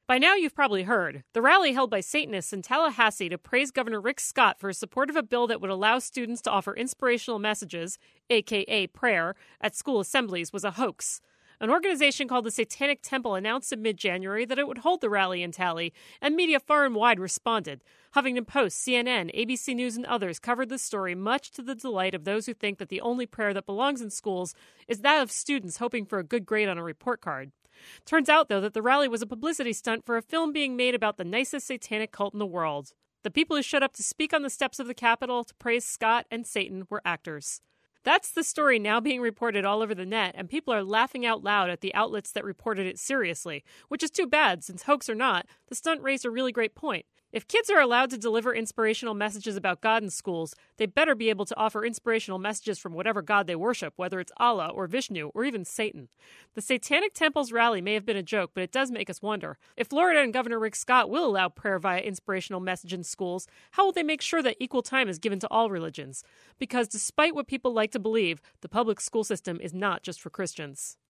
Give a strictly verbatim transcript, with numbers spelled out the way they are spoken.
By now you've probably heard. The rally held by Satanists in Tallahassee to praise Governor Rick Scott for his support of a bill that would allow students to offer inspirational messages, aka prayer, at school assemblies was a hoax. An organization called the Satanic Temple announced in mid-January that it would hold the rally in Tally, and media far and wide responded. Huffington Post, C N N, A B C News, and others covered the story, much to the delight of those who think that the only prayer that belongs in schools is that of students hoping for a good grade on a report card. Turns out, though, that the rally was a publicity stunt for a film being made about the nicest satanic cult in the world. The people who showed up to speak on the steps of the Capitol to praise Scott and Satan were actors. That's the story now being reported all over the net, and people are laughing out loud at the outlets that reported it seriously, which is too bad, since hoax or not, the stunt raised a really great point. If kids are allowed to deliver inspirational messages about God in schools, they better be able to offer inspirational messages from whatever God they worship, whether it's Allah or Vishnu or even Satan. The Satanic Temple's rally may have been a joke, but it does make us wonder. If Florida and Governor Rick Scott will allow prayer via inspirational message in schools, how will they make sure that equal time is given to all religions? Because despite what people like to believe, the public school system is not just for Christians.